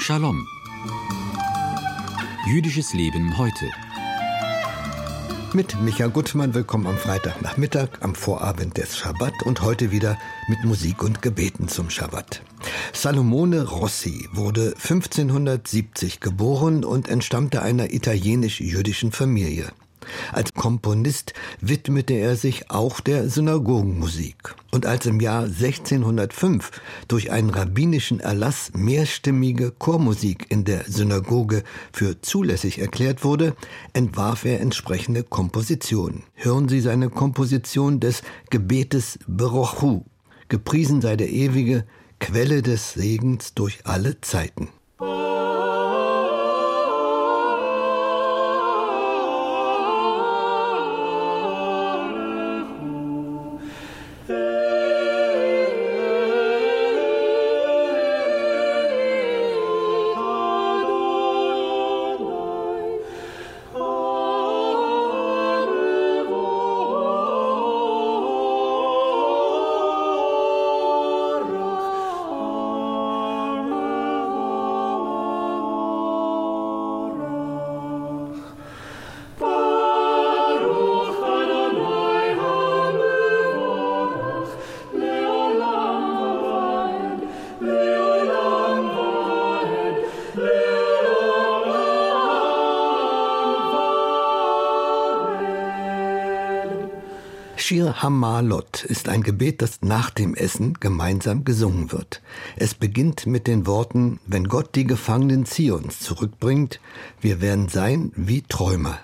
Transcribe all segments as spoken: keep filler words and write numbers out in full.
Shalom. Jüdisches Leben heute. Mit Micha Gutmann, willkommen am Freitagnachmittag, am Vorabend des Schabbat und heute wieder mit Musik und Gebeten zum Schabbat. Salomone Rossi wurde fünfzehnhundertsiebzig geboren und entstammte einer italienisch-jüdischen Familie. Als Komponist widmete er sich auch der Synagogenmusik. Und als im Jahr sechzehnhundertfünf durch einen rabbinischen Erlass mehrstimmige Chormusik in der Synagoge für zulässig erklärt wurde, entwarf er entsprechende Kompositionen. Hören Sie seine Komposition des Gebetes Berochu. Gepriesen sei der Ewige, Quelle des Segens durch alle Zeiten. Shir Hamalot ist ein Gebet, das nach dem Essen gemeinsam gesungen wird. Es beginnt mit den Worten: Wenn Gott die Gefangenen Zions zurückbringt, wir werden sein wie Träumer.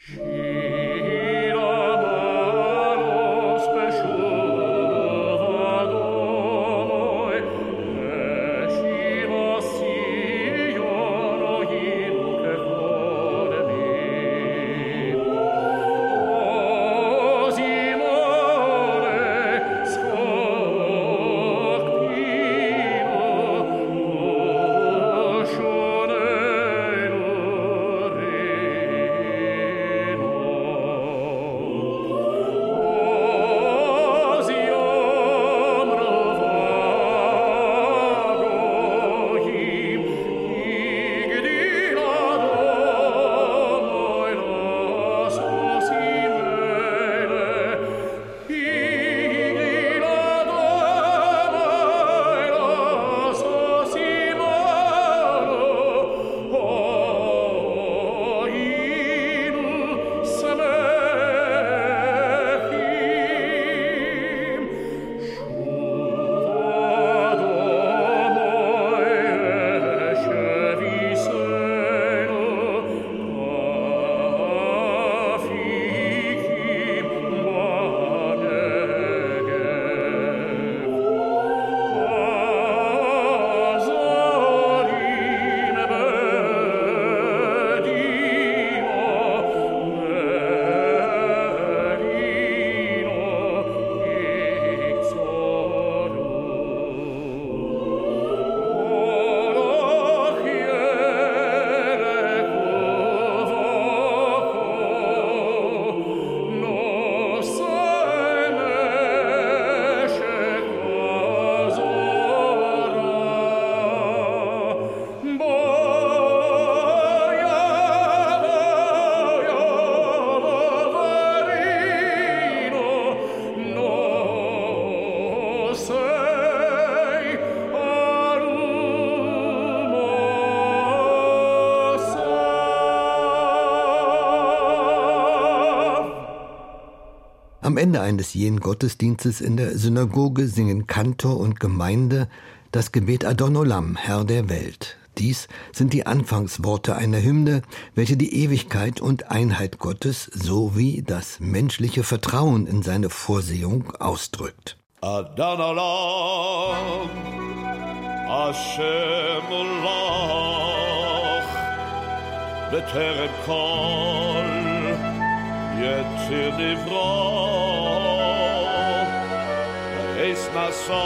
Am Ende eines jeden Gottesdienstes in der Synagoge singen Kantor und Gemeinde das Gebet Adon Olam, Herr der Welt. Dies sind die Anfangsworte einer Hymne, welche die Ewigkeit und Einheit Gottes sowie das menschliche Vertrauen in seine Vorsehung ausdrückt. Adon Olam, Hashem Olach, B'terem Kol, Yetzir Nivro, Eis Nasa,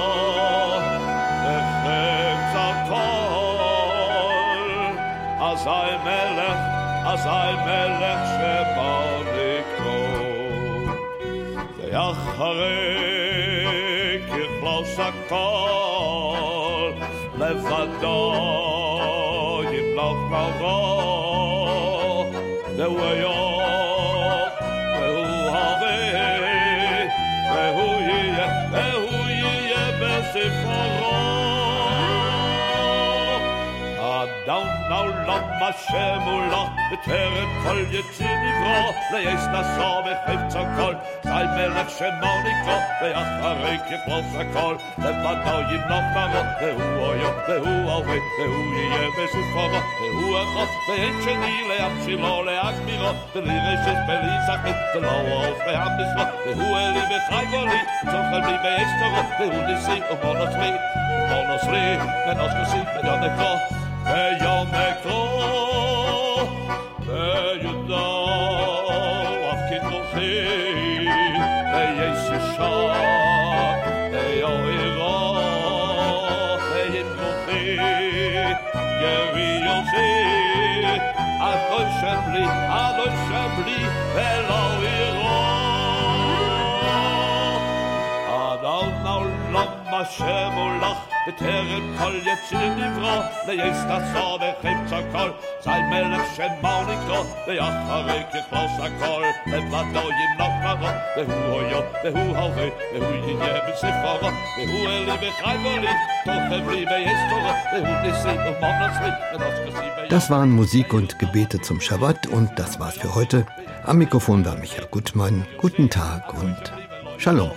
Echem Zakol, Azai Melech, Azai Melech Sheba Nikro, Ve'acharei Kichlos HaKol, Levado, Sephora, והוא היום, והוא הרבה, והוא יהיה, והוא יהיה בספרו. אדם העולם השם מולך, בטרם כל יציר נברא, ליש נשא וחפצו כל, חי מלך שמו נקרא, ואחרי ככבוש הכל, לבדו ימלוך ברו, והוא היום, והוא הרבה, והוא יהיה בספרו, והוא אחד, ואין שני להמשילו, להגבירו, בלי רשת, בלי זכת, ולא עוז והמשרה, והוא אלי וחי גולי, צוכל בלי באסתרו, והוא ניסי ומונוס לי, ומונוס לי, ונוס כוסי, ויום נקרא, ויום נקרא, ויודע, אף כתרוכי, ויש ישר, ויועירה, וימרוכי, גרי יוסי, אדוי שבלי, אדוי שבלי, ולא יראה. אדם העולם השם הולך, בטרם כל יציר נברא, ליש נשא וחפצו כל, זי מלך שמו נקרא, ואחרי ככבוש הכל, לבדו ימלוך ברו, והוא היום, והוא הרבה, והוא יהיה בספרו, והוא אלי וחי גולי, תוכב לי ויש תורה, והוא ניסי ומונוס לי, ונוס כוסי. Das waren Musik und Gebete zum Schabbat und das war's für heute. Am Mikrofon war Michael Gutmann. Guten Tag und Shalom.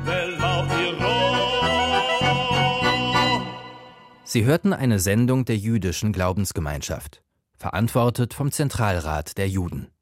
Sie hörten eine Sendung der Jüdischen Glaubensgemeinschaft, verantwortet vom Zentralrat der Juden.